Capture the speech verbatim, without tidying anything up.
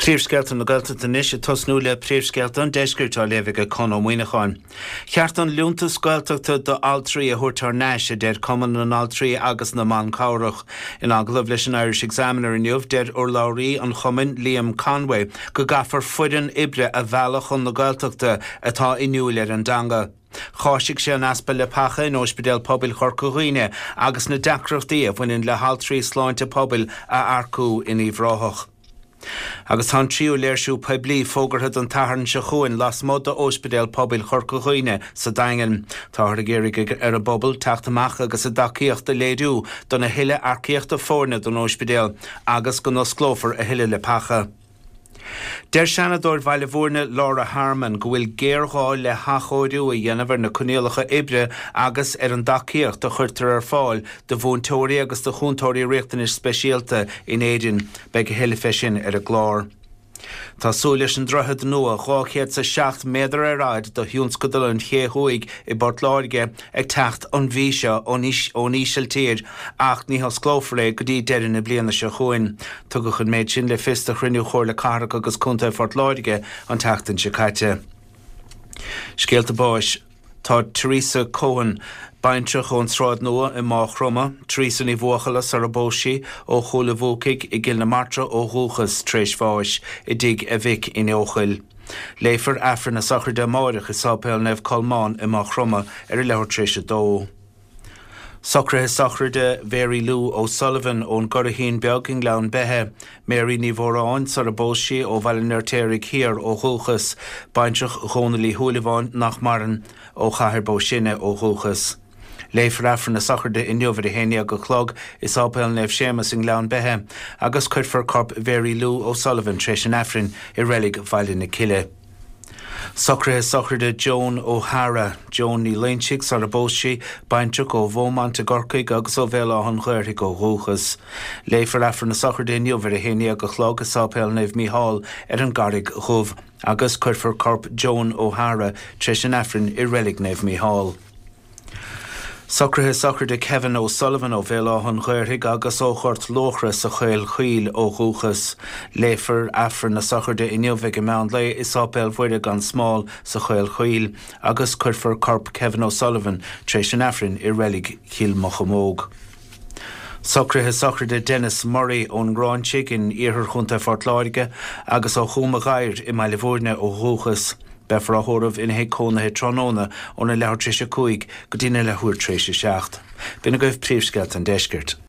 Príomhscealtaí na Gaeltachta den Uisce tosnú le príomhscealtaí deiscirt á léimhigh con ó Muoineáin. Cheartan Lúntas Gaeltachta do Altrí a thuirtear náise déir cumann an Altrí agus na Man Cabhrach. In aglah leis an Irish Examiner inniuh déir Ur Lowry an chumann Liam Conway go gafar fuidan ibre a bhealach chun na Gaeltachta atá inniuil ar an danga. Cháisig sé an aspa le pacha in Ospidéal Pobail Chorcóghine agus na deacrachtaí a bhainin le haltrí sláinte pobail a arcú in Íomhráthach. Agus tá tríú léirsú poiblí fógartha an tathrann se chuin las mód a Ospidéal Pobail Chorcóghine sa daingan. Tá ar a géirigh ar a bobbal teachtamach agus a dacaíocht a léadú don na huile arcaíocht a fórne don Ospidéal agus go nosclófar a huile le pacha. Der Seanadóir Bhaile Bhórna Laura Harman go bhfuil géargháil le hachóidú a dhéanamhar na conéalacha ibre agus ar an dacaíocht a chuirtar ar fáil de bhúntóirí agus de chúntóirí riachtanis speisialta in éideann beidh a thuile sin ar a glár. Tá súil leis an drothad nua gáchéad sa seacht méadar ar ráid do hiúnscadal an chéthúig i Bortláirge ag teacht an bhíse ón ísiltíir ach ní hasclófar é go dtí deireadh na bliana se chuin. Tugadh an méid sin le fista chruinniú chóir le carach agus cúnta Fortláirge an teachtain se caite. Scéalta báis tá Theresa Cohen baintre chun sráid nua i Má Chroma, Theresa ní bhuachalas ar a bóisí ó chúla bhócaigh i gCill na Martra ó Dhúchas tréis bháis i dig a bhic in Óchail. Léifar afar na sachar de máireach i sápéal nefh Colmán i Má Chroma ar a leabhar tréis a dó. Socrathe sachar de Mary Lou O'Sullivan ón Gorahín beag in Glan Bethe, Mary ní bhóráin sar a bóisí ó Bhailneirtéirigh hir ó Dhúchas, baintrach chónalí thuúlaháin nach maran ó chathair bóisine ó Dhúchas. Léifar afar na sachar de inniuhar a héine go chlog is ápéal nefh Séamas in Glan Bethe, agus cuirfar corp Mary Lou O'Sullivan tréis an afrin i Relic Bhaile na Cille. Socrathe sachar de Joan O'Hara, Joan ní Lynchig sar a bóisí baintrach ó Bhómant a Gorcaigh agus ó bhéile an chuirthaigh ó Dhúchas. Léifar afar na sachar de inniuhar a héine go chlog is ápéal nefh Mícheál ar an Garreg Chumh, agus cuirfar corp Joan O'Hara tréis an afrin i Relic nefh Mícheál. Socrathe sachar de Kevin O'Sullivan ó bhéile an chuirthaigh agus ó chuirt Lochra sa Chail Chuil ó Dhúchas. Léifar afar na sachar de inniuhar i meán le is ápéal bhuiide gan smáil sa Chail Chuil agus cuirfar corp Kevin O'Sullivan tréis an afrin i Relic Chil Mochamóg. Socrathe sachar de Dennis Murray ón Gráinsigh in Iarthar Chunta Fortláirge agus ó Chúma Ghair i Mhaile Bhórna ó Dhúchas. Befar a thóramh in héic cónathe tróna óna leabhar tréis a cuaig go dtí na leabhar tréis a seacht. Bína goibh príomhscealtaí an deiscirt.